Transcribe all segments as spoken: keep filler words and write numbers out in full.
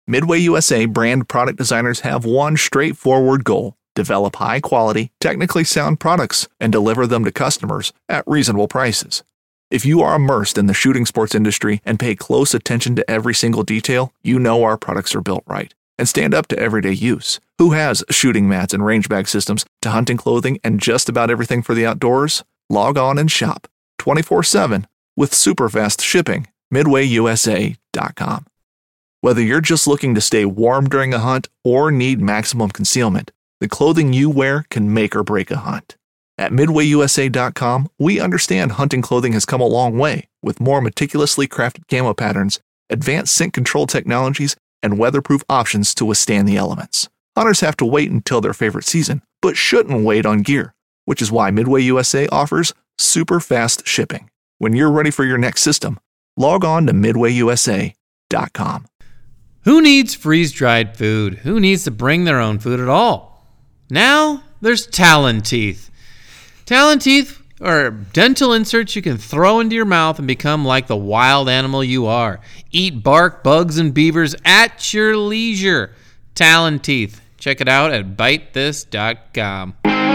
Midway U S A brand product designers have one straightforward goal: develop high-quality, technically sound products and deliver them to customers at reasonable prices. If you are immersed in the shooting sports industry and pay close attention to every single detail, you know our products are built right and stand up to everyday use. Who has shooting mats and range bag systems to hunting clothing and just about everything for the outdoors? Log on and shop twenty-four seven with super fast shipping. midway u s a dot com. Whether you're just looking to stay warm during a hunt or need maximum concealment, the clothing you wear can make or break a hunt. At midway u s a dot com, we understand hunting clothing has come a long way with more meticulously crafted camo patterns, advanced scent control technologies, and weatherproof options to withstand the elements. Hunters have to wait until their favorite season, but shouldn't wait on gear, which is why Midway U S A offers super fast shipping. When you're ready for your next system, log on to midway u s a dot com. Who needs freeze-dried food? Who needs to bring their own food at all? Now, there's Talon Teeth. Talon Teeth are dental inserts you can throw into your mouth and become like the wild animal you are. Eat bark, bugs, and beavers at your leisure. Talon Teeth. Check it out at bite this dot com.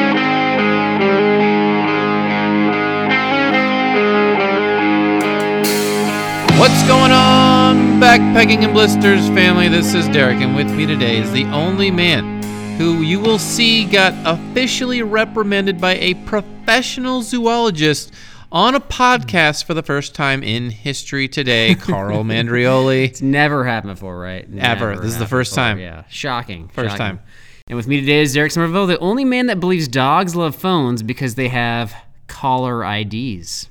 What's going on, Backpacking and Blisters family? This is Derek, and with me today is the only man who you will see got officially reprimanded by a professional zoologist on a podcast for the first time in history today, Carl Mandrioli. It's never happened before, right? Never. Never this is the first before. time. Yeah, shocking. First shocking. time. And with me today is Derek Somerville, the only man that believes dogs love phones because they have caller I Ds.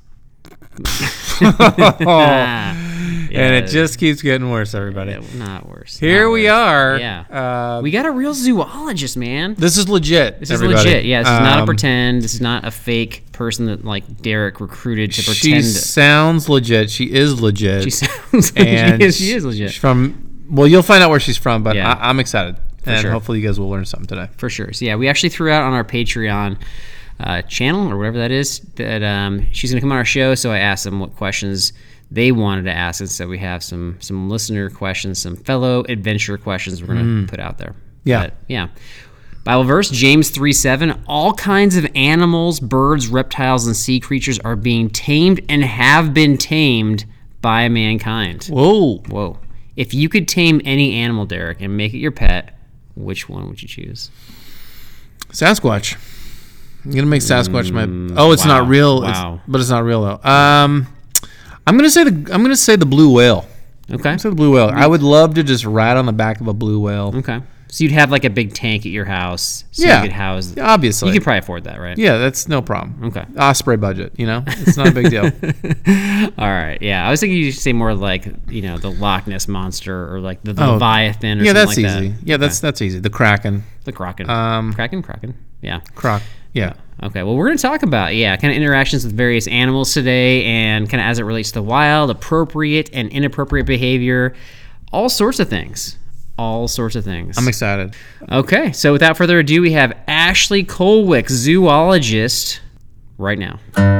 And it just keeps getting worse, everybody. Yeah, not worse. Here not we worse. are. Yeah. Uh, we got a real zoologist, man. this is legit. This everybody. is legit. Yeah, this is not a Um, pretend. This is not a fake person that like Derek recruited to She pretend. sounds legit. She is legit. She sounds and she, is, she is legit. She's from, well, you'll find out where she's from, but Yeah. I, I'm excited. For and sure. hopefully you guys will learn something today. For sure. So yeah, we actually threw out on our Patreon uh, channel or whatever that is that um, she's gonna come on our show. So I asked them what questions they wanted to ask, and so we have some some listener questions, some fellow adventure questions we're gonna Mm. put out there. Yeah. But, yeah. Bible verse, James three seven, all kinds of animals, birds, reptiles, and sea creatures are being tamed and have been tamed by mankind. Whoa. Whoa. If you could tame any animal, Derek, and make it your pet, which one would you choose? Sasquatch. I'm gonna make Sasquatch my. Oh, it's wow. not real. Wow. It's, but it's not real though. Um, I'm gonna say the. I'm gonna say the blue whale. Okay. I'm gonna say the blue whale. I would love to just ride on the back of a blue whale. Okay. So you'd have like a big tank at your house. So Yeah. you could house. Yeah, obviously. You could probably afford that, right? Yeah, that's no problem. Okay. Osprey budget. You know, it's not a big deal. All right. Yeah. I was thinking you should say more like, you know, the Loch Ness Monster or like the, the Oh. Leviathan or Yeah, something that's like easy. that. Yeah, that's that's easy. The Kraken. The Kraken. Um, Kraken? Kraken? Yeah. Croc. Yeah. Okay, well, we're going to talk about, yeah, kind of interactions with various animals today and kind of as it relates to the wild, appropriate and inappropriate behavior, all sorts of things. All sorts of things. I'm excited. Okay, so without further ado, we have Ashley Colwick, zoologist, right now.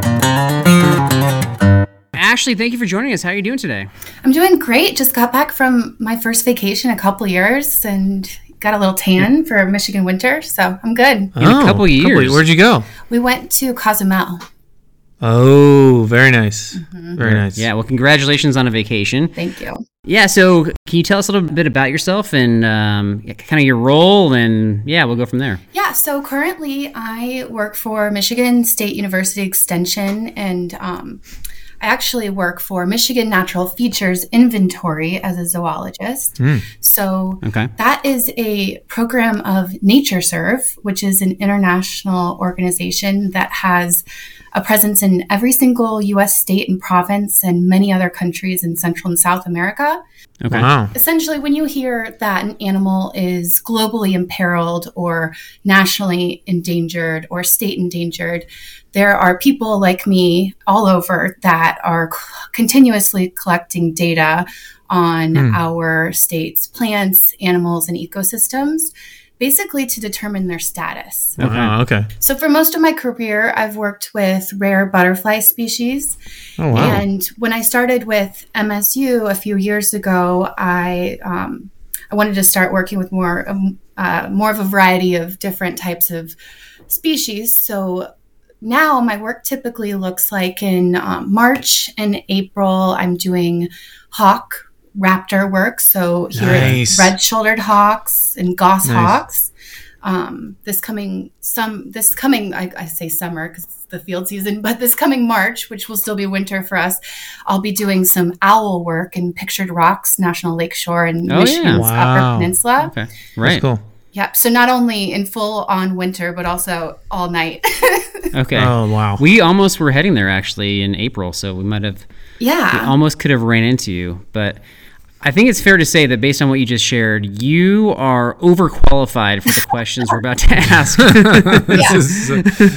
Ashley, thank you for joining us. How are you doing today? I'm doing great. Just got back from my first vacation in a couple years and got a little tan for Michigan winter, so I'm good. In a couple years. Where'd you go? We went to Cozumel. Oh, very nice. Very nice. Yeah, well, congratulations on a vacation. Thank you. Yeah, so can you tell us a little bit about yourself and um, kind of your role, and yeah, we'll go from there. Yeah, so currently I work for Michigan State University Extension, and um, I actually work for Michigan Natural Features Inventory as a zoologist. Mm. So Okay. that is a program of NatureServe, which is an international organization that has a presence in every single U S state and province and many other countries in Central and South America. Okay. Wow. Essentially, when you hear that an animal is globally imperiled or nationally endangered or state endangered, there are people like me all over that are c- continuously collecting data on Hmm. our state's plants, animals, and ecosystems, basically to determine their status. Okay. Wow, okay. So for most of my career, I've worked with rare butterfly species. Oh, wow. And when I started with M S U a few years ago, I um, I wanted to start working with more, um, uh, more of a variety of different types of species. So now my work typically looks like in um, March and April, I'm doing hawk raptor work. So here Nice. are red-shouldered hawks and gos Nice. hawks. Um, this coming some this coming I, I say summer because it's the field season, but this coming March, which will still be winter for us, I'll be doing some owl work in Pictured Rocks National Lakeshore in Oh, Michigan's yeah. Upper Wow. Peninsula. Okay. That's Right. cool. Yep. So not only in full on winter, but also all night. Okay. Oh, wow. We almost were heading there actually in April, so we might have we Yeah. almost could have ran into you, but I think it's fair to say that based on what you just shared, you are overqualified for the questions we're about to ask. This is,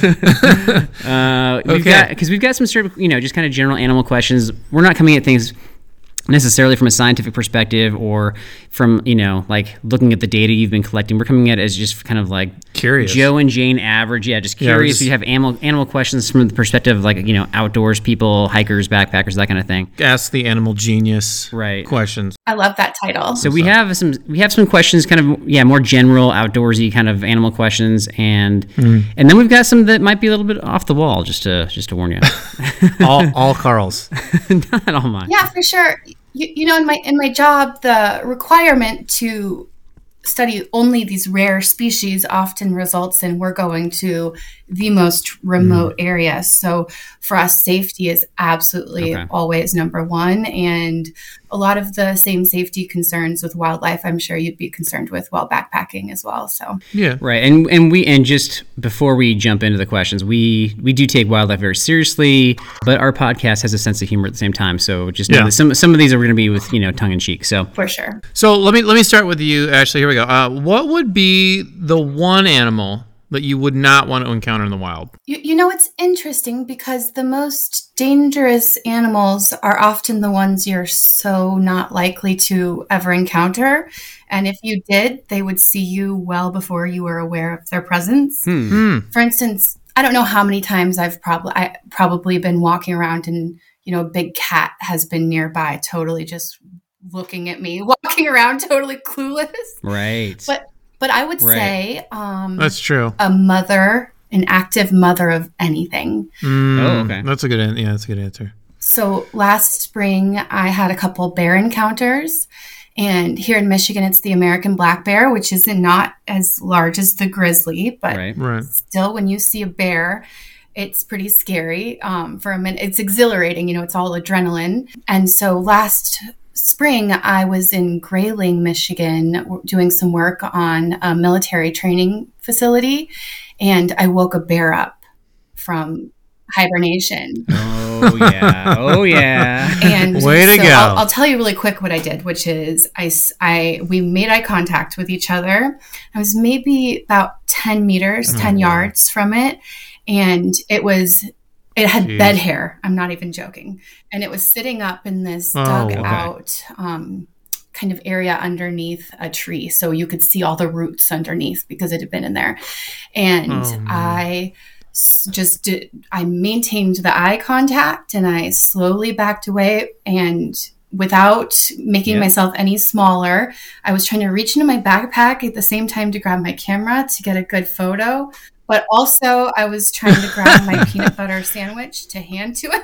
Uh, we've Okay. got because we've got some sort of, you know, just kind of general animal questions. We're not coming at things necessarily from a scientific perspective or from, you know, like looking at the data you've been collecting. We're coming at it as just kind of like Curious. Joe and Jane average. Yeah, just Yeah, we're curious. just- We have animal animal questions from the perspective of like, you know, outdoors people, hikers, backpackers, that kind of thing. ask the animal genius Right. questions. I love that title. So we have some we have some questions, kind of yeah, more general, outdoorsy kind of animal questions, and and then we've got some that might be a little bit off the wall. Just to just to warn you, All, all Carl's. not all mine. Yeah, for sure. You, you know, in my in my job, the requirement to study only these rare species often results in we're going to the most remote areas. So for us, safety is absolutely Okay. always number one. And a lot of the same safety concerns with wildlife, I'm sure you'd be concerned with while backpacking as well. So Yeah. Right, and and we and just before we jump into the questions, we we do take wildlife very seriously, but our podcast has a sense of humor at the same time. So just know Yeah. that some some of these are going to be with, you know, tongue in cheek. So for sure. So let me let me start with you, Ashley. Here we go. Uh, what would be the one animal that you would not want to encounter in the wild? You, you know, it's interesting because the most dangerous animals are often the ones you're so not likely to ever encounter. And if you did, they would see you well before you were aware of their presence. Hmm. For instance, I don't know how many times I've probably I probably been walking around and, you know, a big cat has been nearby, totally just looking at me, walking around totally clueless. right, But but I would Right. say um, That's true. a mother, an active mother of anything. Mm, Oh, okay. That's a good. an- Yeah, that's a good answer. So last spring, I had a couple bear encounters. And here in Michigan, it's the American black bear, which is not as large as the grizzly, but right, Right. still, when you see a bear, it's pretty scary. Um, for a minute, it's exhilarating. You know, it's all adrenaline. And so last spring, I was in Grayling, Michigan, doing some work on a military training facility, and I woke a bear up from hibernation. Oh yeah, oh yeah. And Way to so go. I'll, I'll tell you really quick what I did, which is I, s- I- we made eye contact with each other. I was maybe about ten meters, ten yards from it. And it was, it had Jeez. bed hair. I'm not even joking. And it was sitting up in this Oh, dugout um, kind of area underneath a tree. So you could see all the roots underneath because it had been in there. And Oh, man. I s- just did, I maintained the eye contact and I slowly backed away, and without making Yeah. myself any smaller, I was trying to reach into my backpack at the same time to grab my camera to get a good photo. But also, I was trying to grab my peanut butter sandwich to hand to him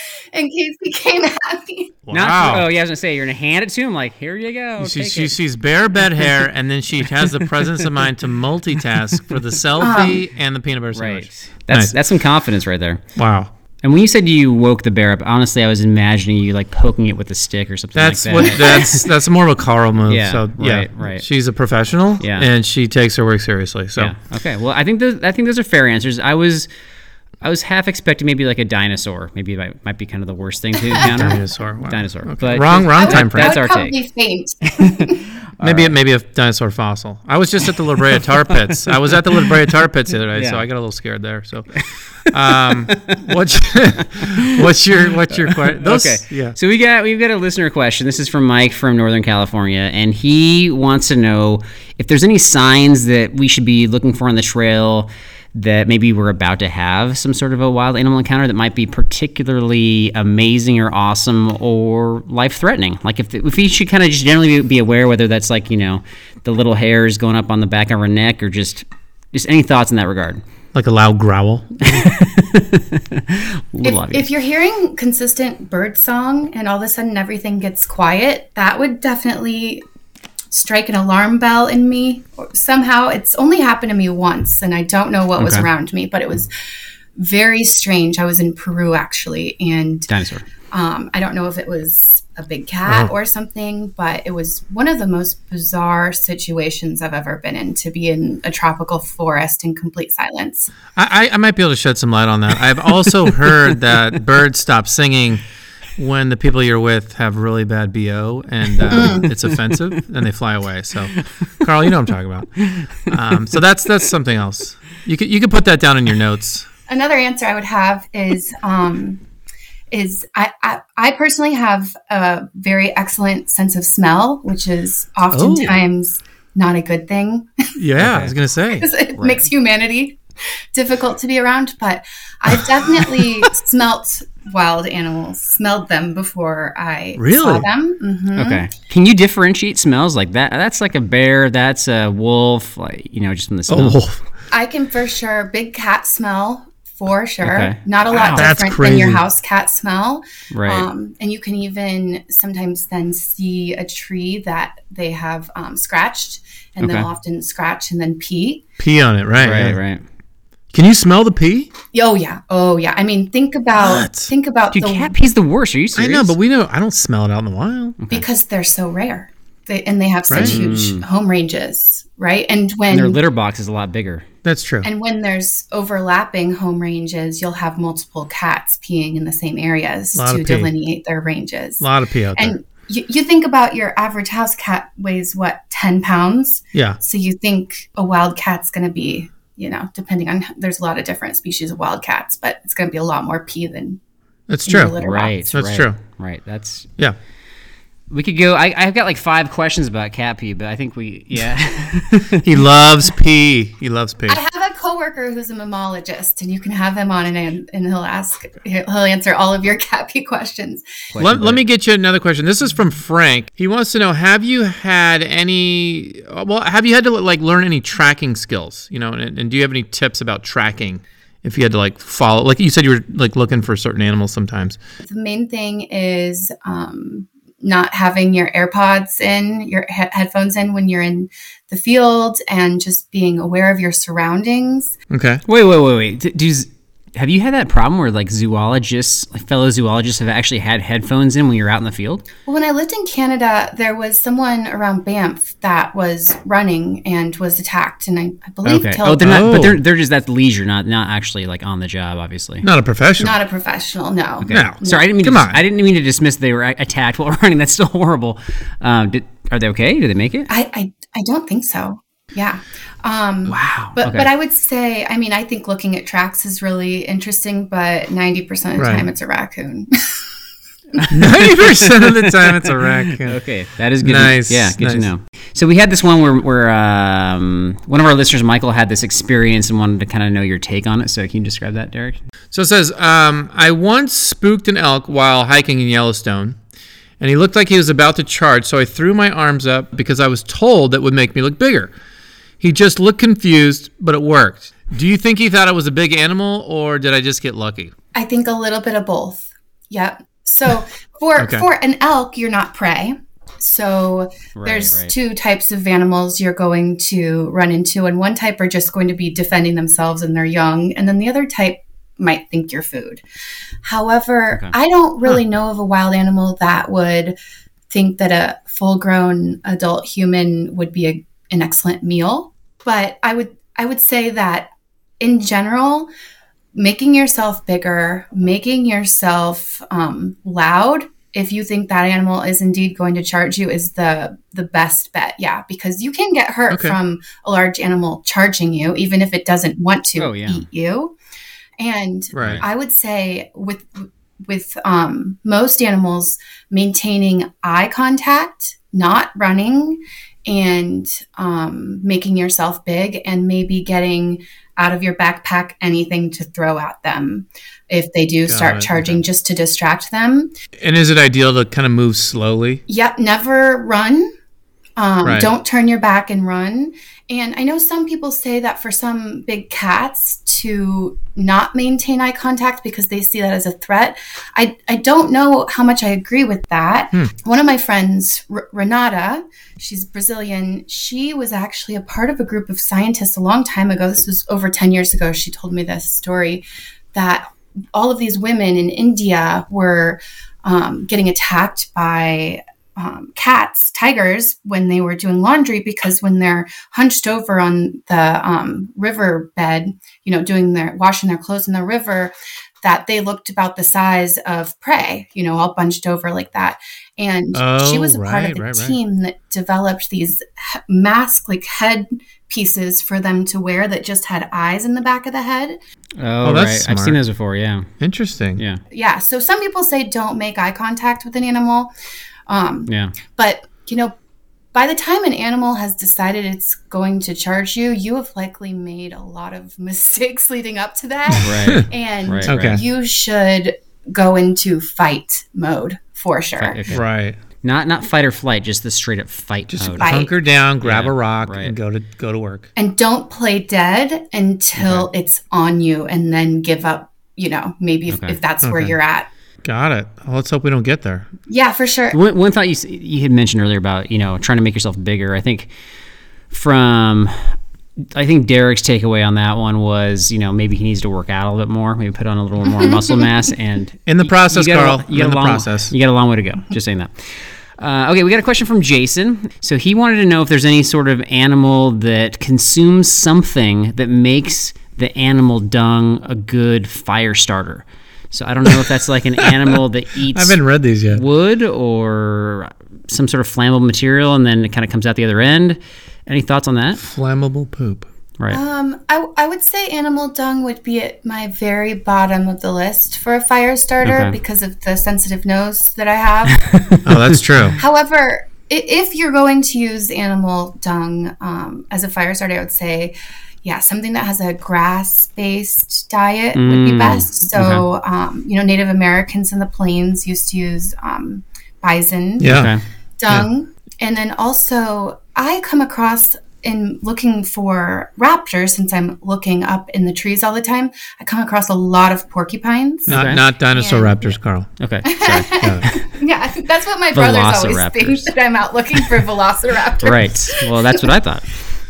in case he came at me. Not, Wow. oh yeah, I was gonna say you're gonna hand it to him like, here you go. She, take she it. sees bare bed hair, and then she has the presence of mind to multitask for the selfie and the peanut butter sandwich. Right. That's Nice. that's some confidence right there. Wow. And when you said you woke the bear up, honestly, I was imagining you like poking it with a stick or something That's like what. that. That's that's more of a Carl move. Yeah, So yeah, right, right. She's a professional. Yeah. And she takes her work seriously. So Yeah. Okay. Well, I think those I think those are fair answers. I was I was half expecting maybe like a dinosaur. Maybe it might, might be kind of the worst thing to encounter. dinosaur. Wow. Dinosaur. Okay. But wrong, I wrong would, time frame. That's I our would take. probably faint. Maybe a, maybe a dinosaur fossil. I was just at the La Brea Tar Pits. I was at the La Brea Tar Pits the other day, so Yeah. I got a little scared there. So, um, what's what's your what's your question? Okay. Yeah. So we got we've got a listener question. This is from Mike from Northern California, and he wants to know if there's any signs that we should be looking for on the trail that maybe we're about to have some sort of a wild animal encounter that might be particularly amazing or awesome or life-threatening? Like if if we should kind of just generally be aware, whether that's like, you know, the little hairs going up on the back of our neck, or just just any thoughts in that regard? Like a loud growl. If, if you're hearing consistent bird song and all of a sudden everything gets quiet, that would definitely strike an alarm bell in me. Somehow, it's only happened to me once, and I don't know what was Okay. around me, but it was very strange. I was in Peru, actually, and Dinosaur. um, I don't know if it was a big cat Oh. or something, but it was one of the most bizarre situations I've ever been in, to be in a tropical forest in complete silence. I, I, I might be able to shed some light on that. I've also heard that birds stop singing when the people you're with have really bad B O and uh, it's offensive and they fly away. So, Carl, you know what I'm talking about. Um, so that's that's something else. You could you could put that down in your notes. Another answer I would have is um, is I, I I personally have a very excellent sense of smell, which is oftentimes not a good thing. Yeah, I was gonna say. It makes humanity difficult to be around, but I've definitely smelt wild animals, smelled them before I Really? saw them. Mhm. Okay. Can you differentiate smells like that? That's like a bear. That's a wolf. Like, you know, just from the smell. Oh, I can for sure big cat smell for sure. Okay. Not a lot Wow. That's different than your crazy. house cat smell. Right. Um, and you can even sometimes then see a tree that they have um, scratched, and Okay. they'll often scratch and then pee. pee on it, right? right. yeah. Right. Can you smell the pee? Oh yeah, oh yeah. I mean, think about What? think about Dude, the cat pee's the worst. Are you I serious? know, but we know I don't smell it out in the wild. because they're so rare, they, and they have such Right. huge home ranges, right? And when And their litter box is a lot bigger. That's true. And when there's overlapping home ranges, you'll have multiple cats peeing in the same areas Lot to of pee. delineate their ranges. A lot of pee out there. And you, you think about your average house cat weighs what, ten pounds? Yeah. So you think a wild cat's going to be, you know, depending on, there's a lot of different species of wild cats, but it's going to be a lot more pee than That's in your true. litter Right. box. That's right, true. Right. That's. Yeah. We could go. I, I've got like five questions about cat pee, but I think we. Yeah. He loves pee. He loves pee. I have a coworker who's a mammologist, and you can have him on, and and he'll ask, he'll answer all of your cat pee questions. Let, let me get you another question. This is from Frank. He wants to know, have you had any, well, have you had to like learn any tracking skills, you know, and, and do you have any tips about tracking if you had to like follow, like you said, you were like looking for certain animals sometimes. The main thing is um, not having your AirPods in, your he- headphones in when you're in the field, and just being aware of your surroundings. Okay. Wait, wait, wait, wait. D- Do, have you had that problem where like zoologists, like fellow zoologists, have actually had headphones in when you're out in the field? Well, when I lived in Canada, there was someone around Banff that was running and was attacked, and I, I believe Okay. killed. Oh, they're not. Oh. But they're they're just that's leisure, not not actually like on the job, obviously. Not a professional. Not a professional, no. No. Sorry, I didn't mean. Come to, on. I didn't mean to dismiss they were a- attacked while running. That's still horrible. Um, did, are they okay? Did they make it? I, I, I don't think so. Yeah. Um, Wow. But okay. but I would say, I mean, I think looking at tracks is really interesting, but ninety percent of the Right. time it's a raccoon. ninety percent of the time it's a raccoon. Okay, that is good. Nice, To, yeah, good to nice. know. So we had this one where, where um, one of our listeners, Michael, had this experience and wanted to kind of know your take on it. So can you describe that, Derek? So it says, um, I once spooked an elk while hiking in Yellowstone, and he looked like he was about to charge, so I threw my arms up because I was told that would make me look bigger. He just looked confused, but it worked. Do you think he thought it was a big animal, or did I just get lucky? I think a little bit of both. Yep. So for Okay. for an elk, you're not prey. So Right, there's right. two types of animals you're going to run into, and one type are just going to be defending themselves and they're young, and then the other type might think you're food. However, Okay. I don't really know of a wild animal that would think that a full-grown adult human would be a, an excellent meal. But I would I would say that in general, making yourself bigger, making yourself um, loud, if you think that animal is indeed going to charge you, is the the best bet. Yeah, because you can get hurt Okay. from a large animal charging you, even if it doesn't want to Oh, yeah. eat you. And Right. I would say with with um, most animals, maintaining eye contact not running and um, making yourself big, and maybe getting out of your backpack anything to throw at them if they do Got start it, charging, okay. just to distract them. And is it ideal to kind of move slowly? Yep, never run. Um, Right. Don't turn your back and run. And I know some people say that for some big cats to not maintain eye contact because they see that as a threat. I, I don't know how much I agree with that. Hmm. One of my friends, R- Renata, she's Brazilian. She was actually a part of a group of scientists a long time ago. This was over ten years ago. She told me this story that all of these women in India were um, getting attacked by Um, cats, tigers, when they were doing laundry, because when they're hunched over on the um, river bed, you know, doing their washing their clothes in the river, that they looked about the size of prey, you know, all bunched over like that. And Oh, she was a part right, of the right, right. team that developed these he- mask, like head pieces for them to wear that just had eyes in the back of the head. Oh, Oh, that's right. I've smart. seen those before. Yeah. Interesting. Yeah. Yeah. So some people say don't make eye contact with an animal. Um, Yeah. But, you know, by the time an animal has decided it's going to charge you, you have likely made a lot of mistakes leading up to that. Right. And Right, Okay. right. you should go into fight mode for sure. Fight, okay. Right. Not not fight or flight, just the straight up fight Just mode. Fight. hunker down, grab Yeah, a rock, right. and go to go to work. And don't play dead until it's on you, and then give up, you know, maybe if, Okay. if that's where Okay. you're at. Got it. Well, let's hope we don't get there. Yeah, for sure. One, one thought you s- you had mentioned earlier about, you know, trying to make yourself bigger. I think from I think Derek's takeaway on that one was, you know, maybe he needs to work out a little bit more, maybe put on a little more muscle mass, and In the process, you got a- Carl. you got In a the long, process. You got a long way to go. Just saying that. Uh, okay, we got a question from Jason. So he wanted to know if there's any sort of animal that consumes something that makes the animal dung a good fire starter. So I don't know if that's like an animal that eats I haven't read these yet. wood or some sort of flammable material, and then it kind of comes out the other end. Any thoughts on that? Flammable poop. Right. Um, I, I would say animal dung would be at my very bottom of the list for a fire starter Okay. because of the sensitive nose that I have. Oh, that's true. However, i- if you're going to use animal dung um, as a fire starter, I would say, yeah, something that has a grass-based diet would be Mm, best. So, um, you know, Native Americans in the plains used to use um, bison Yeah. Okay. dung. And then also, I come across in looking for raptors, since I'm looking up in the trees all the time, I come across a lot of porcupines. Not Okay. not dinosaur And- raptors, Carl. Okay. Sorry. Yeah, I think that's what my brothers always think, Velociraptors. that I'm out looking for velociraptors. Right. Well, that's what I thought.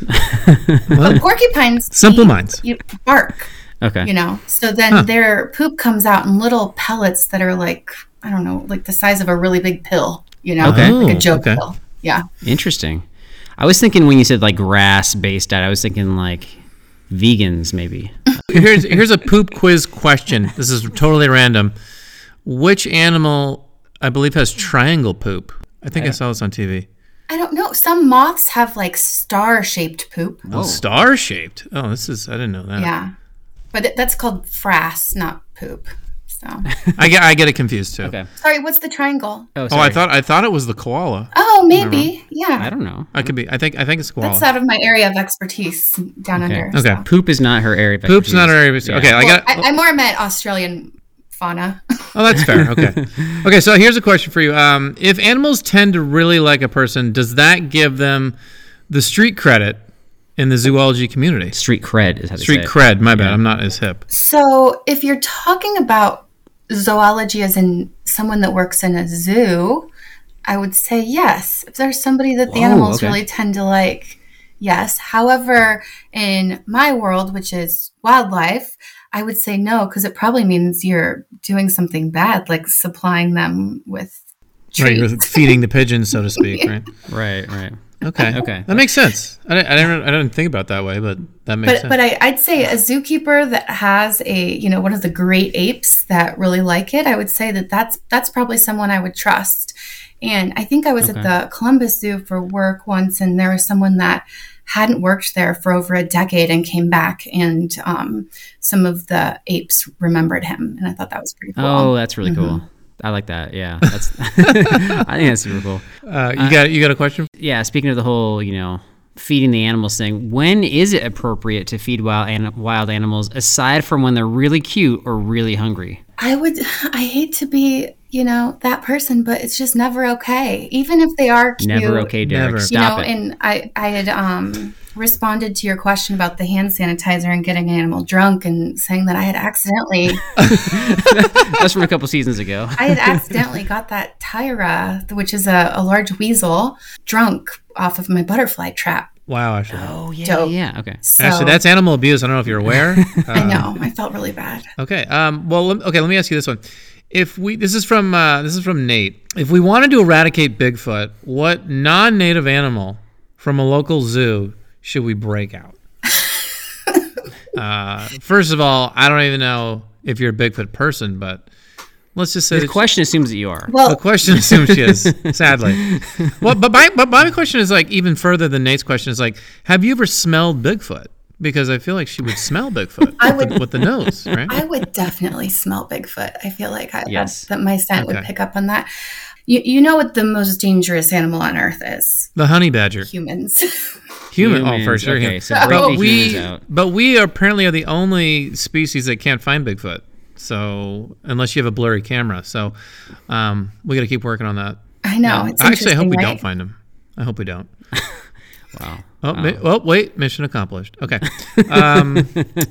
But porcupines Simple eat- minds. eat bark, Okay. you know. So then their poop comes out in little pellets that are like, I don't know, like the size of a really big pill, you know, Okay. like a Oh, joke okay. pill. Yeah. Interesting. I was thinking when you said like grass-based diet, I was thinking like vegans maybe. Here's here's a poop quiz question. This is totally random. Which animal I believe has triangle poop? I think I saw this on T V. I don't know. Some moths have like star-shaped poop. Oh, star shaped. Oh, this is I didn't know that. Yeah. But it, that's called frass, not poop. So, I get I get it confused too. Okay. sorry, what's the triangle? Oh, Oh, sorry. I thought I thought it was the koala. Oh, maybe. I Yeah. don't know. I could be. I think I think it's koala. That's out of my area of expertise down Okay. under. Okay. so. Poop is not her area of Poop's not expertise. our Yeah. Okay, I Well, got. I, I more meant Australian fauna. Oh, that's fair. Okay. Okay, so here's a question for you. Um, if animals tend to really like a person, does that give them the street credit in the zoology community? Street cred is how they Street say it. cred. My bad. I'm not as hip. So, if you're talking about zoology as in someone that works in a zoo, I would say yes. If there's somebody that the Whoa, animals okay. really tend to like, yes. However, in my world, which is wildlife, I would say no, because it probably means you're doing something bad, like supplying them with Right, treats. you're feeding the pigeons, so to speak. Right. Right, right. Okay. Okay. That makes sense. I, I didn't. I didn't think about it that way, but that makes But sense. but I, I'd say a zookeeper that has a you know one of the great apes that really like it, I would say that that's that's probably someone I would trust. And I think I was Okay. at the Columbus Zoo for work once, and there was someone that hadn't worked there for over a decade and came back, and um, some of the apes remembered him, and I thought that was pretty cool. Oh, that's really cool. I like that. Yeah, that's. I think that's super cool. Uh, you got you got a question? Yeah, speaking of the whole, you know, feeding the animals thing, when is it appropriate to feed wild an- wild animals aside from when they're really cute or really hungry? I would, I hate to be, you know, that person, but it's just never okay. Even if they are cute. Never okay, Derek. Never. Stop You know, it. and I, I had um, responded to your question about the hand sanitizer and getting an animal drunk and saying that I had accidentally, That's from a couple seasons ago. I had accidentally got that Tyra, which is a, a large weasel, drunk off of my butterfly trap. Wow, Ashley. Oh yeah, Dope. yeah. Okay. So Ashley, that's animal abuse. I don't know if you're aware. I Uh, know. I felt really bad. Okay. Um, well, lem- okay. Let me ask you this one. If we, this is from uh, this is from Nate. If we wanted to eradicate Bigfoot, what non-native animal from a local zoo should we break out? uh, first of all, I don't even know if you're a Bigfoot person, but let's just say The that question assumes that you are. Well, the question assumes she is. Sadly, well, but my but my question is like even further than Nate's question is like, have you ever smelled Bigfoot? Because I feel like she would smell Bigfoot I with, would- the, with the nose, right? I would definitely smell Bigfoot. I feel like I, Yes. that my scent would Okay. pick up on that. You, you know what the most dangerous animal on earth is? The honey badger. Humans. Human, oh, for Humans, sure. okay, human. so break but the we, humans out. but we are apparently are the only species that can't find Bigfoot. So unless you have a blurry camera, so um, we got to keep working on that. I know. It's Actually, I hope we interesting, don't right? find him. I hope we don't. Wow. Oh, Wow. mi- oh, wait! Mission accomplished. Okay. Um,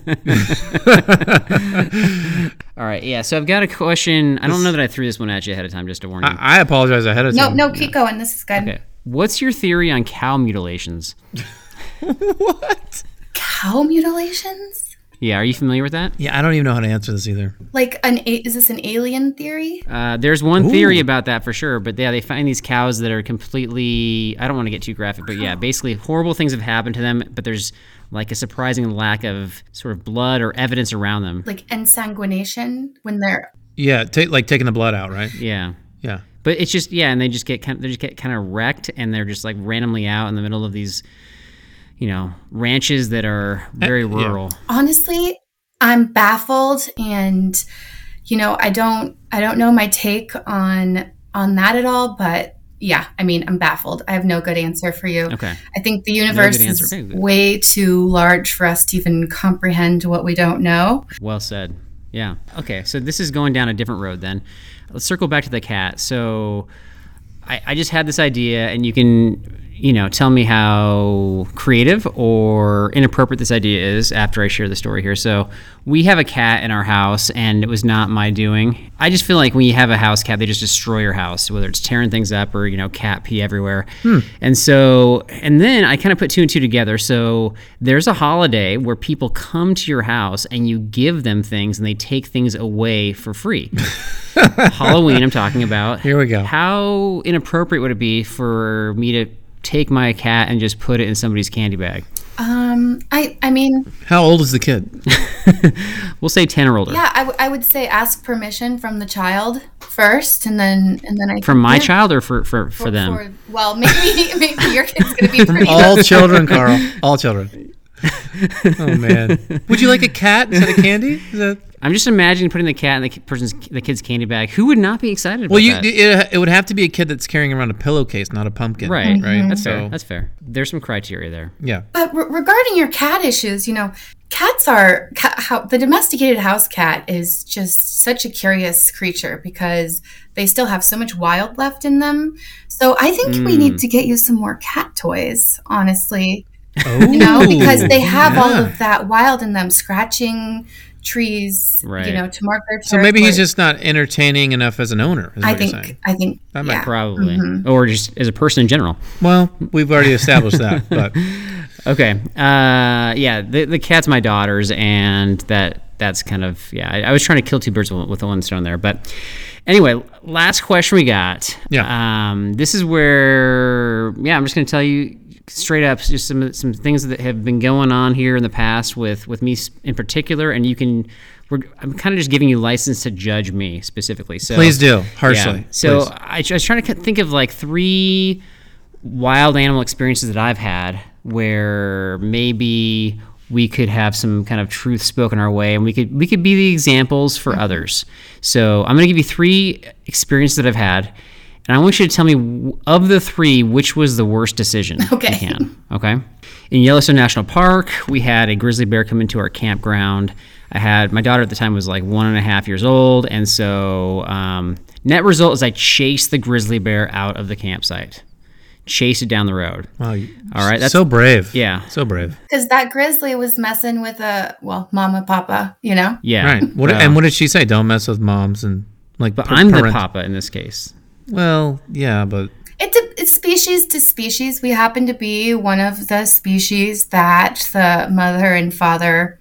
All right. Yeah. So I've got a question. I don't know that I threw this one at you ahead of time, just to warn you. I, I apologize ahead of No, time. no, keep going. This is good. Okay. What's your theory on cow mutilations? What? Cow mutilations? Yeah. Are you familiar with that? Yeah, I don't even know how to answer this either. Like an a- is this an alien theory? Uh, there's one theory Ooh. about that for sure, but yeah, they find these cows that are completely. I don't want to get too graphic, but yeah, basically horrible things have happened to them, but there's like a surprising lack of sort of blood or evidence around them. Like ensanguination when they're Yeah, take like taking the blood out, right? Yeah. Yeah. But it's just yeah, and they just get kind of, they just get kind of wrecked, and they're just like randomly out in the middle of these, you know, ranches that are very yeah. rural. honestly, I'm baffled, and you know, I don't, I don't know my take on on that at all. But yeah, I mean, I'm baffled. I have no good answer for you. Okay. I think the universe answer. is Okay, good. way too large for us to even comprehend what we don't know. Well said. Yeah. Okay. So this is going down a different road then. Let's circle back to the cat. So I, I just had this idea, and you can, you know, tell me how creative or inappropriate this idea is after I share the story here. So we have a cat in our house, and it was not my doing. I just feel like when you have a house cat, they just destroy your house, whether it's tearing things up or, you know, cat pee everywhere. And so, and then I kind of put two and two together. So there's a holiday where people come to your house and you give them things and they take things away for free. Halloween, I'm talking about. Here we go. How inappropriate would it be for me to take my cat and just put it in somebody's candy bag? Um, I, I mean, How old is the kid? We'll say ten or older. yeah, I, w- I would say ask permission from the child first, and then and then I From my yeah, child or for, for, for them? for- well, maybe maybe your kid's gonna be pretty. All children, Carl. All children. Oh man. Would you like a cat instead of candy? Is that... I'm just imagining putting the cat in the ki- person's the kid's candy bag. Who would not be excited about Well, you that? it, it would have to be a kid that's carrying around a pillowcase, not a pumpkin. right, Right. That's so fair. That's fair. There's some criteria there. yeah. But re- regarding your cat issues, you know, cats are ca- how, the domesticated house cat is just such a curious creature because they still have so much wild left in them. So I think we Mm. need to get you some more cat toys, honestly. Oh, You know, because they have all yeah. of that wild in them, scratching trees, Right. you know, to mark their So maybe he's territory. just not entertaining enough as an owner. Is I what you're think. saying. I think. That might yeah. Probably. Mhm. Or just as a person in general. Well, we've already established that, but Okay. Uh, yeah, the, the cat's my daughter's, and that that's kind of, yeah, I, I was trying to kill two birds with with one stone there. But anyway, last question we got. Yeah. Um, this is where, yeah, I'm just going to tell you straight up just some some things that have been going on here in the past with, with me in particular, and you can, we're, I'm kind of just giving you license to judge me specifically. So please do harshly. yeah. So Please. I, I was trying to think of like three wild animal experiences that I've had where maybe we could have some kind of truth spoken our way, and we could we could be the examples for others. So I'm going to give you three experiences that I've had, and I want you to tell me, of the three, which was the worst decision. Okay. You can. Okay. In Yellowstone National Park, we had a grizzly bear come into our campground. I had my daughter at the time was like one and a half years old, and so um, net result is I chased the grizzly bear out of the campsite. Chase it down the road. Wow, you- All right, that's so brave. yeah. So brave. Because that grizzly was messing with a, well, mama, papa, you know? Yeah. Right. What, So- and what did she say? Don't mess with moms and like. but per- I'm the parent- papa in this case. Well, yeah, but It de- it's species to species. We happen to be one of the species that the mother and father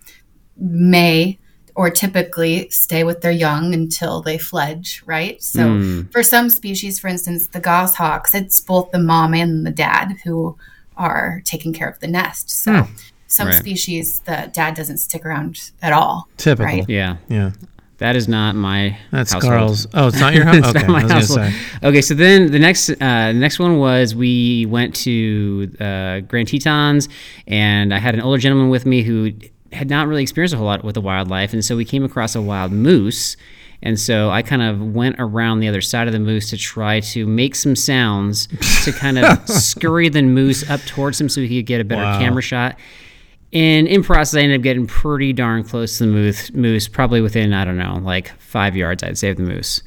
may or typically stay with their young until they fledge, right? So Mm. for some species, for instance, the goshawks, it's both the mom and the dad who are taking care of the nest. So Hmm. some Right. species, the dad doesn't stick around at all. typical. Right. Yeah. Yeah. That is not my That's household. Carl's. Oh, it's not your house. It's Okay, not my I was household. gonna say. Okay, so then the next uh, the next one was we went to uh, Grand Tetons, and I had an older gentleman with me who had not really experienced a whole lot with the wildlife, and so we came across a wild moose. And so I kind of went around the other side of the moose to try to make some sounds to kind of scurry the moose up towards him so we could get a better Wow. camera shot. And in process, I ended up getting pretty darn close to the moose, moose, probably within, I don't know, like five yards, I'd say, of the moose.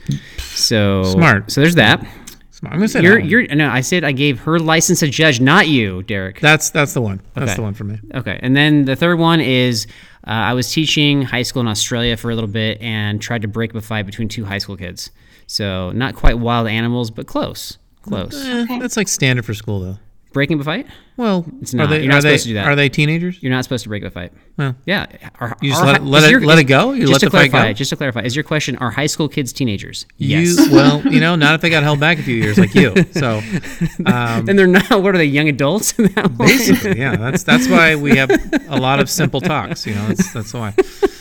So Smart. So there's that. Smart. I'm gonna say You're, that one. you're, no, I said I gave her license to judge, not you, Derek. That's that's the one. That's Okay. the one for me. Okay, and then the third one is uh, I was teaching high school in Australia for a little bit and tried to break up a fight between two high school kids. So not quite wild animals, but close, close. Eh, That's like standard for school, though. Breaking up a fight? Well, It's are not. they You're not are they supposed to do that. are they teenagers? You're not supposed to break up a fight. Well, Yeah. Are, You just are let hi- it- let is it- your- let it go? You just let to the fight clarify, go? Just to clarify, is your question, are high school kids teenagers? you Yes. well, you know, not if they got held back a few years like you. So um, And they're not, what are they, young adults? in that one? basically, yeah, that's that's why we have a lot of simple talks. You know, that's that's why.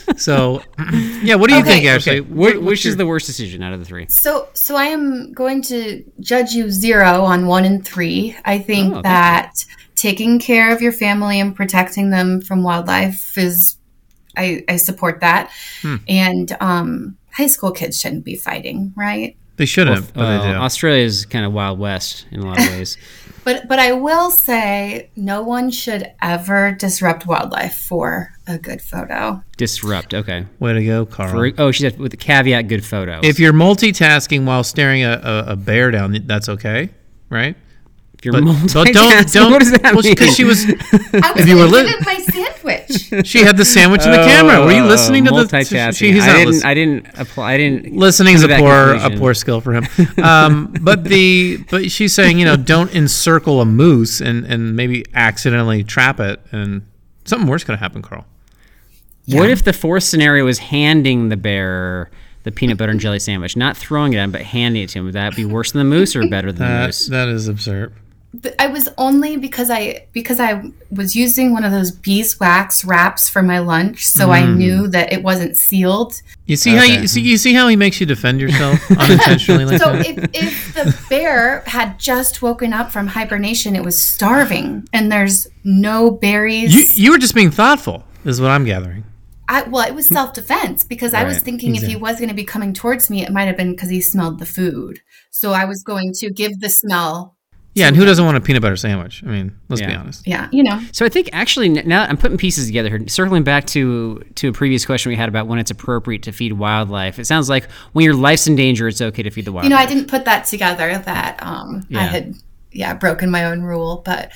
So, yeah, what do you Okay. think, Ashley? Wh- What- which what's is your- the worst decision out of the three? So, so I am going to judge you zero on one and three. I think Oh, thank that taking care of your family and protecting them from wildlife is, I, I support that. Hmm. And um, high school kids shouldn't be fighting, right? They shouldn't, but Well, they do. Australia is kind of Wild West in a lot of ways. But but I will say no one should ever disrupt wildlife for a good photo. Disrupt. Okay. Way to go, Carl. For, oh, she said with the caveat, good photos. If you're multitasking while staring a, a, a bear down, that's okay, right? If you're But, but don't multitasking, don't. what does that well, mean? because she was, I was you were gonna lit- give it my sandwich. she had the sandwich in the camera. Were you Oh, listening to the? multitasking? She, he's I not didn't. listening. I didn't apply. I didn't. Listening is come a to that poor a conclusion. poor skill for him. Um, but the but she's saying, you know, don't encircle a moose and and maybe accidentally trap it, and something worse could happen, Carl. What if the fourth scenario is handing the bear the peanut butter and jelly sandwich, not throwing it at him, but handing it to him? Would that be worse than the moose or better than the That moose? that is absurd. But I was only because I because I was using one of those beeswax wraps for my lunch, so I knew that it wasn't sealed. You see how Okay. you see you see how he makes you defend yourself unintentionally like So that. if, if the bear had just woken up from hibernation, it was starving, and there's no berries. You you were just being thoughtful, is what I'm gathering. I, well, it was self-defense because I was Right, thinking if he was going to be coming towards me, it might have been because he smelled the food. So I was going to give the smell. Yeah, and who doesn't want a peanut butter sandwich? I mean, let's be Yeah. honest. Yeah, you know. So I think actually n- now I'm putting pieces together here. Circling back to to a previous question we had about when it's appropriate to feed wildlife. It sounds like when your life's in danger, it's okay to feed the wildlife. You know, I didn't put that together that um, I Yeah. had, yeah, broken my own rule. But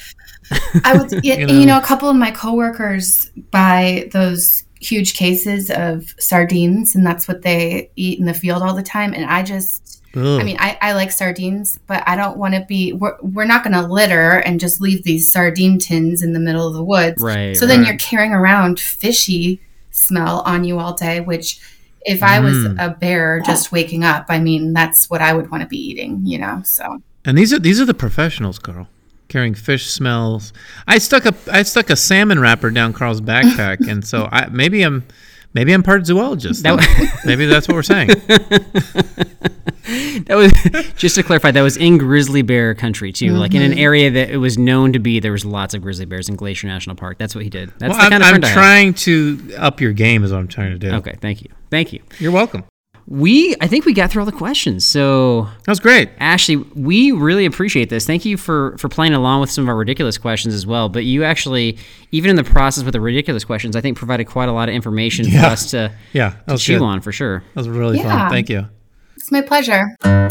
I was, you, You know, you know. know, a couple of my coworkers buy those huge cases of sardines, and that's what they eat in the field all the time. And I just, Ugh. I mean, I, I like sardines, but I don't want to be, we're, we're not going to litter and just leave these sardine tins in the middle of the woods. Right, So then right. you're carrying around fishy smell on you all day, which if I was Mm. a bear just waking up, I mean, that's what I would want to be eating, you know? So And these are these are the professionals, Carl. Carrying fish smells. I stuck a I stuck a salmon wrapper down Carl's backpack, and so I maybe I'm maybe I'm part zoologist. That though. maybe that's what we're saying. That was just to clarify. That was in grizzly bear country too, mm-hmm. like in an area that it was known to be. There was lots of grizzly bears in Glacier National Park. That's what he did. That's well, the I'm, kind of friend I'm I trying have. to up your game, is what I'm trying to do. Okay, thank you, thank you. You're welcome. We, I think we got through all the questions. So that was great, Ashley. We really appreciate this. Thank you for for playing along with some of our ridiculous questions as well. But you actually, even in the process with the ridiculous questions, I think provided quite a lot of information yeah. for us to, yeah, to chew good. on for sure. That was really yeah. fun. Thank you. It's my pleasure.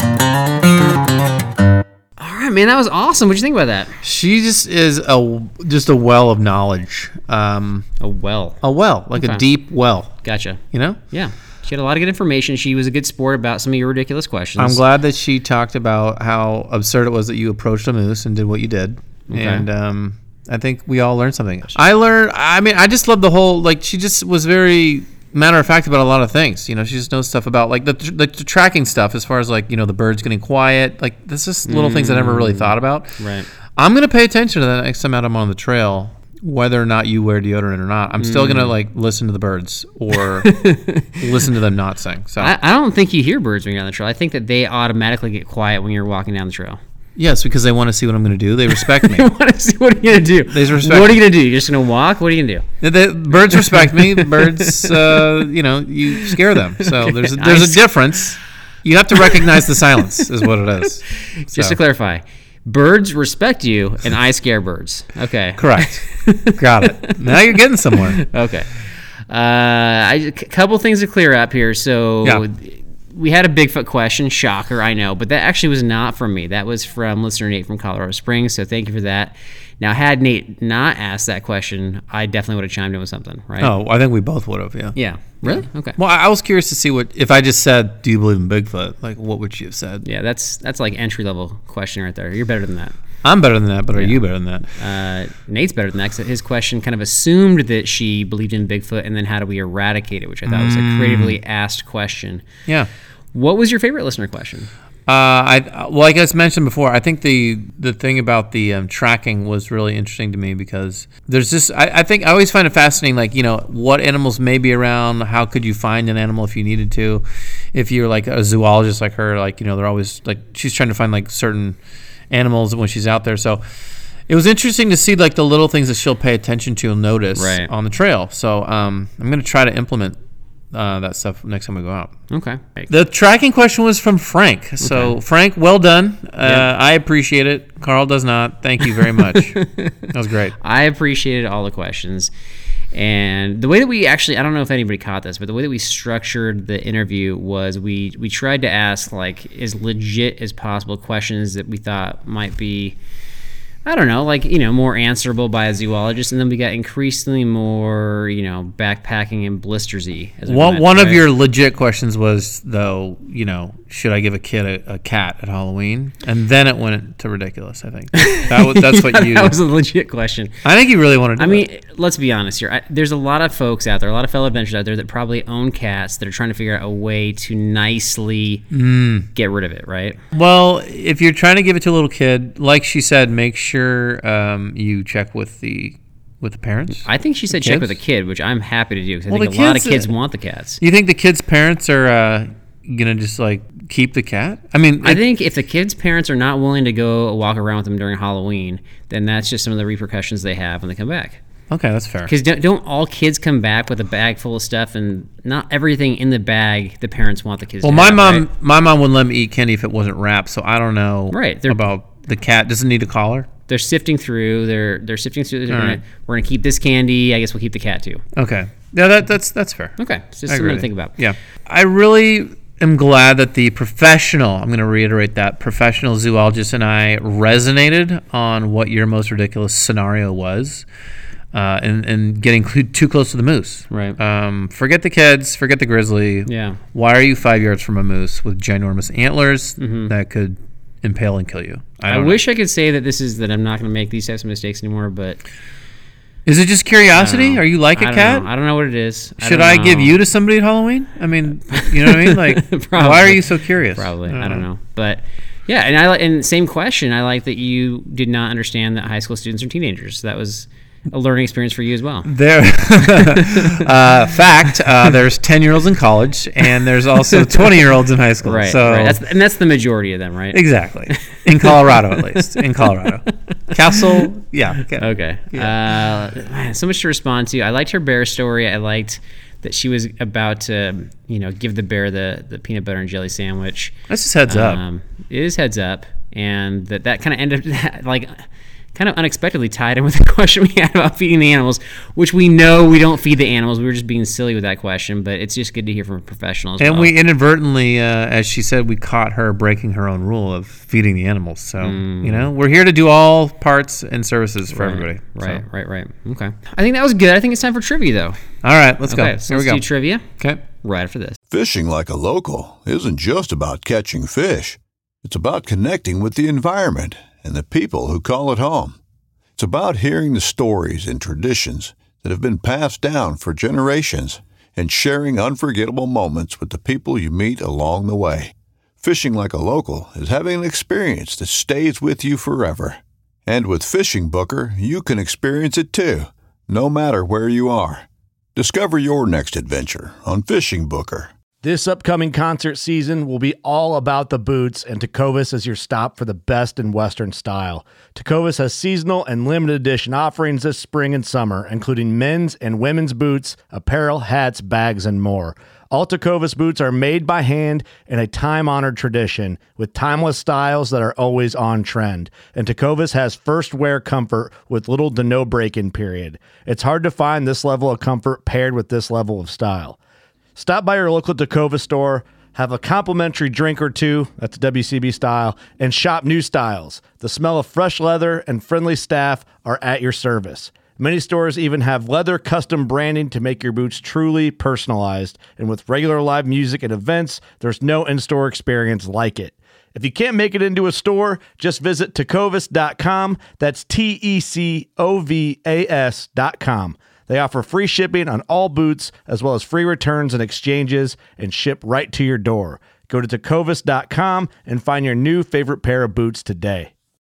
All right, man, that was awesome. What'd you think about that? She just is a just a well of knowledge. Um, a well, a well, like okay. a deep well. Gotcha. You know? Yeah. She had a lot of good information. She was a good sport about some of your ridiculous questions. I'm glad that she talked about how absurd it was that you approached a moose and did what you did. Okay. And um, I think we all learned something. I learned, I mean, I just love the whole, like, she just was very matter of fact about a lot of things. You know, she just knows stuff about, like, the, the, the tracking stuff as far as, like, you know, the birds getting quiet. Like, this is little mm. things I never really thought about. Right. I'm going to pay attention to that next time out I'm on the trail. Whether or not you wear deodorant or not, I'm still mm. gonna like listen to the birds or listen to them not sing. So I, I don't think you hear birds when you're on the trail. I think that they automatically get quiet when you're walking down the trail. Yes, because they want to see what I'm gonna do. They respect me. They want to see what are you gonna do. They respect. What are you gonna do? You're just gonna walk. What are you gonna do? The, the birds respect me. Birds, uh, you know, you scare them. So okay. there's a, there's a difference. You have to recognize the silence, is what it is. Just so. to clarify. Birds respect you, and I scare birds. Okay. Correct. Got it. Now you're getting somewhere. Okay. Uh, I, a couple things to clear up here. So yeah. we had a Bigfoot question. Shocker, I know. But that actually was not from me. That was from listener Nate from Colorado Springs. So thank you for that. Now, had Nate not asked that question, I definitely would have chimed in with something, right? Oh, I think we both would have, yeah. Yeah. Really? Okay. Well, I was curious to see what, if I just said, do you believe in Bigfoot? Like, what would you have said? Yeah, that's that's like entry-level question right there. You're better than that. I'm better than that, but yeah. are you better than that? Uh, Nate's better than that, because his question kind of assumed that she believed in Bigfoot, and then how do we eradicate it, which I thought mm. was a creatively asked question. Yeah. What was your favorite listener question? Uh, I well, like I mentioned before, I think the the thing about the um, tracking was really interesting to me because there's this. I, I think I always find it fascinating, like, you know, what animals may be around. How could you find an animal if you needed to? If you're like a zoologist like her, like, you know, they're always like she's trying to find like certain animals when she's out there. So it was interesting to see like the little things that she'll pay attention to and notice right. on the trail. So um, I'm gonna try to implement Uh, that stuff next time we go out. Okay. The tracking question was from Frank. So, okay. Frank, well done. Uh, yep. I appreciate it. Carl does not. Thank you very much. That was great. I appreciated all the questions. And the way that we actually, I don't know if anybody caught this, but the way that we structured the interview was we, we tried to ask, like, as legit as possible questions that we thought might be, I don't know, like, you know, more answerable by a zoologist, and then we got increasingly more, you know, backpacking and blistersy. As we one went, one right? of your legit questions was, though, you know, should I give a kid a, a cat at Halloween? And then it went to ridiculous, I think. That was, that's what yeah, you... That was a legit question. I think you really wanted to do I mean, it. Let's be honest here. I, there's a lot of folks out there, a lot of fellow adventurers out there that probably own cats that are trying to figure out a way to nicely mm. get rid of it, right? Well, if you're trying to give it to a little kid, like she said, make sure um, you check with the with the parents. I think she said check with the kid, which I'm happy to do because I well, think a kids, lot of kids uh, want the cats. You think the kids' parents are uh, gonna just like keep the cat? I mean, I it, think if the kids' parents are not willing to go walk around with them during Halloween, then that's just some of the repercussions they have when they come back. Okay, that's fair. Because don't, don't all kids come back with a bag full of stuff, and not everything in the bag the parents want the kids well, to my have, mom, right? my mom wouldn't let me eat candy if it wasn't wrapped, so I don't know right. about the cat. Does it need a collar? They're sifting through. They're they're sifting through. They're gonna, right. We're gonna keep this candy. I guess we'll keep the cat too. Okay. Yeah, that that's that's fair. Okay, it's just I something agree. to think about. Yeah, I really am glad that the professional. I'm going to reiterate that professional zoologist and I resonated on what your most ridiculous scenario was. Uh, and, and getting cl- too close to the moose. Right. Um, forget the kids. Forget the grizzly. Yeah. Why are you five yards from a moose with ginormous antlers mm-hmm. that could impale and kill you? I, I wish I could say that this is that I'm not going to make these types of mistakes anymore, but is it just curiosity? Are you like a I cat? Know. I don't know what it is. Should I, I give you to somebody at Halloween? I mean, you know what I mean? Like, why are you so curious? Probably. I don't, I don't know. know. But yeah, and I and same question. I like that you did not understand that high school students are teenagers. That was a learning experience for you as well. There, uh, fact, uh, there's ten-year-olds in college, and there's also twenty-year-olds in high school. Right, so right. That's, and that's the majority of them, right? Exactly. In Colorado, at least. In Colorado. Castle, yeah. Okay. Okay. Yeah. Uh, man, so much to respond to. I liked her bear story. I liked that she was about to, you know, give the bear the, the peanut butter and jelly sandwich. That's just heads up. Um, it is heads up. And that, that kind of ended up, like, kind of unexpectedly tied in with the question we had about feeding the animals, which we know we don't feed the animals. We were just being silly with that question, but it's just good to hear from a professional as And well. we inadvertently, uh, as she said, we caught her breaking her own rule of feeding the animals. So, Mm. you know, we're here to do all parts and services for Right, everybody. Right, So. right, right. Okay. I think that was good. I think it's time for trivia, though. All right, let's Okay, go. so Here we let's go. do trivia Okay. right after this. Fishing like a local isn't just about catching fish. It's about connecting with the environment and the people who call it home. It's about hearing the stories and traditions that have been passed down for generations and sharing unforgettable moments with the people you meet along the way. Fishing like a local is having an experience that stays with you forever. And with Fishing Booker, you can experience it too, no matter where you are. Discover your next adventure on Fishing Booker. This upcoming concert season will be all about the boots, and Tecovas is your stop for the best in Western style. Tecovas has seasonal and limited edition offerings this spring and summer, including men's and women's boots, apparel, hats, bags, and more. All Tecovas boots are made by hand in a time-honored tradition with timeless styles that are always on trend. And Tecovas has first wear comfort with little to no break-in period. It's hard to find this level of comfort paired with this level of style. Stop by your local Tecovas store, have a complimentary drink or two, that's W C B style, and shop new styles. The smell of fresh leather and friendly staff are at your service. Many stores even have leather custom branding to make your boots truly personalized. And with regular live music and events, there's no in-store experience like it. If you can't make it into a store, just visit tecovas dot com. That's T E C O V A S dot com. They offer free shipping on all boots, as well as free returns and exchanges, and ship right to your door. Go to tecovas dot com and find your new favorite pair of boots today.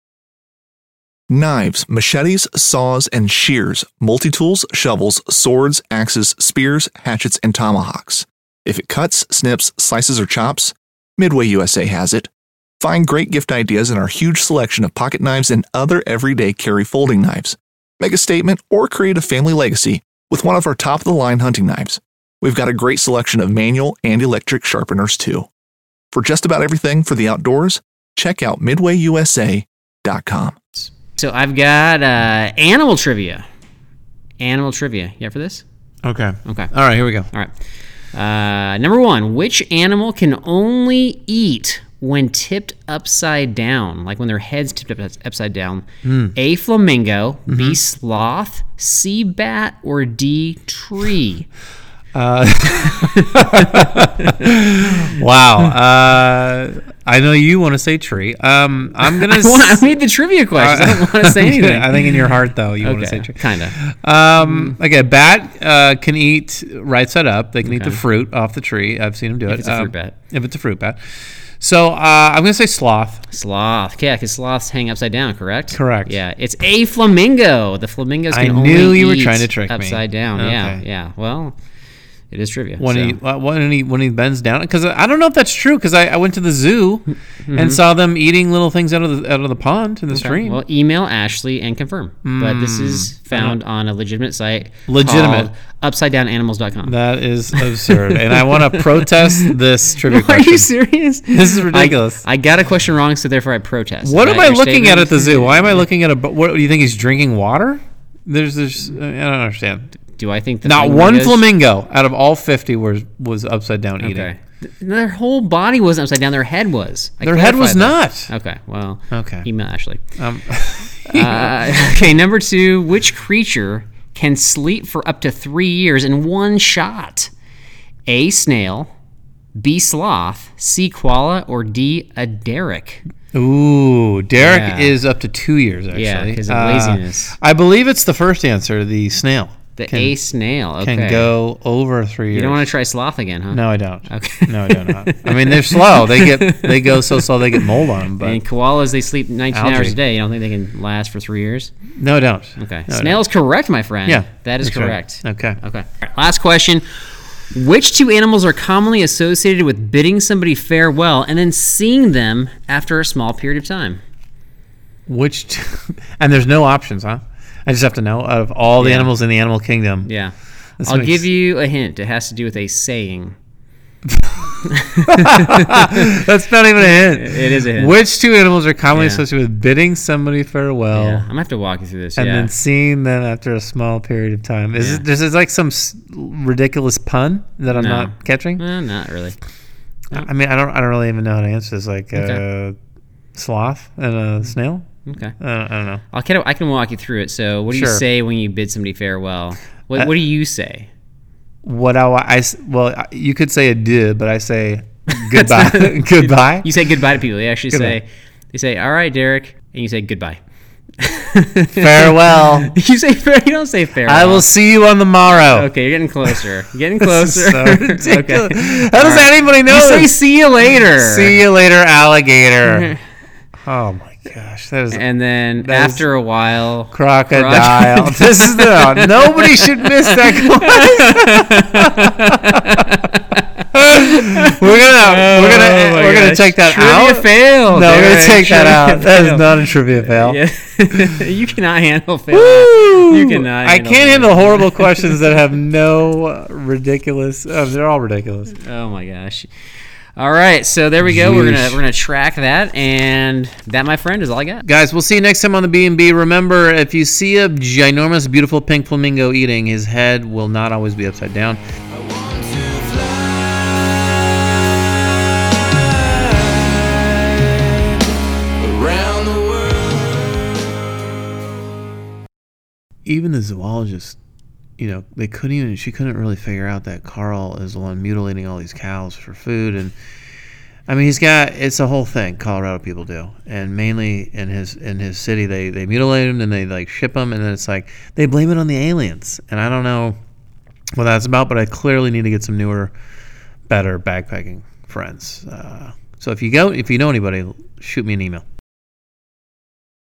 Knives, machetes, saws, and shears, multi-tools, shovels, swords, axes, spears, hatchets, and tomahawks. If it cuts, snips, slices, or chops, Midway U S A has it. Find great gift ideas in our huge selection of pocket knives and other everyday carry folding knives. Make a statement or create a family legacy with one of our top-of-the-line hunting knives. We've got a great selection of manual and electric sharpeners, too. For just about everything for the outdoors, check out midway u s a dot com. So I've got uh, animal trivia. Animal trivia. You up for this? Okay. Okay. All right, here we go. All right. Uh, number one, which animal can only eat when tipped upside down, like when their head's tipped up upside down? Mm. A, flamingo, mm-hmm. B, sloth, C, bat, or D, tree? Uh, wow. Uh, I know you want to say tree. Um, I'm gonna. I, want, I made the trivia questions. I don't want to say anything. I think in your heart, though, you okay, want to say tree. Kind of. Um, okay, bat uh, can eat right side up. They can okay. eat the fruit off the tree. I've seen them do if it. It's a um, fruit bat. If it's a fruit bat. So uh, I'm gonna say sloth. Sloth. Yeah, because sloths hang upside down, correct? Correct. Yeah, it's a flamingo. The flamingos can I only knew you were eat trying to trick me. upside down. Okay. Yeah, yeah. Well, it is trivia. When so. he when he when he bends down, because I don't know if that's true. Because I, I went to the zoo mm-hmm. and saw them eating little things out of the out of the pond in the okay. stream. Well, email Ashley and confirm. Mm. But this is found on a legitimate site. Legitimate. upside down animals dot com. That is absurd, and I want to protest this trivia no, question. Are you serious? This is ridiculous. I, I got a question wrong, so therefore I protest. What Is am that I your looking statement? at at the zoo? Why am I looking at a? What do you think he's drinking water? There's this. I don't understand. Do I think that not one flamingo out of all fifty was was upside down eating? Okay. Their whole body wasn't upside down. Their head was. I Their head was that. not. Okay. Well. Okay. Email Ashley. Um, uh, okay. Number two. Which creature can sleep for up to three years in one shot? A, snail, B, sloth, C, koala, or D, a derrick? Ooh, derrick yeah. is up to two years, actually. Yeah, because of uh, laziness. I believe it's the first answer, the snail. The can, A snail. Okay. can go over three years. You don't want to try sloth again, huh? No, I don't. Okay. No, I do not. I mean, they're slow. They get they go so slow they get mold on them. But And koalas, they sleep nineteen Algae. hours a day. You don't think they can last for three years? no, I don't. Okay. No, I Snail is correct, my friend. Yeah, That is that's right. correct. Okay. Okay. All right, last question. Which two animals are commonly associated with bidding somebody farewell and then seeing them after a small period of time? Which t- and there's no options, huh? I just have to know out of all the Yeah. animals in the animal kingdom. Yeah. This I'll makes- give you a hint. It has to do with a saying. That's not even a hint. It is a hint. Which two animals are commonly Yeah. associated with bidding somebody farewell Yeah. I'm going to have to walk you through this. and yeah. then seeing them after a small period of time? Is Yeah. it, this is like some s- ridiculous pun that I'm No. not catching? Eh, not really. I mean, I don't. I don't really even know how to answer this. Like a Okay. sloth and a snail. Okay. I don't, I don't know. I'll kind of, I can walk you through it. So, what do you Sure. say when you bid somebody farewell? What, Uh, what do you say? What I, I s- well, I- you could say a did, but I say goodbye. Goodbye. You say goodbye to people. They actually Goodbye. say, they say, "All right, Derek," and you say goodbye. Farewell. You say fair. You don't say farewell. I will see you on the morrow. Okay, you're getting closer. You're getting This is closer. so ridiculous. Okay. How does All right. anybody know You say this? see you later. See you later, alligator. Oh my gosh, that is And then That is- after a while, crocodile. crocodile. This is the nobody should miss that. we're gonna we're gonna Oh my we're gonna gosh. take that Trivia out. failed. No, we're gonna Derek. take that Trivia out. That is failed. not a trivia fail. Yeah. You cannot handle failure. Woo! You cannot. I handle can't handle failure. horrible questions that have no uh, ridiculous. Oh, they're all ridiculous. Oh my gosh. All right, so there we go. We're gonna Jeez. we're gonna track that, and that, my friend, is all I got. Guys, we'll see you next time on the B and B. Remember, if you see a ginormous, beautiful pink flamingo eating, his head will not always be upside down. Even the zoologist, you know, they couldn't even, she couldn't really figure out that Carl is the one mutilating all these cows for food. And I mean, he's got, it's a whole thing Colorado people do. And mainly in his, in his city, they, they mutilate them and they like ship them. And then it's like, they blame it on the aliens. And I don't know what that's about, but I clearly need to get some newer, better backpacking friends. Uh, so if you go, if you know anybody, shoot me an email.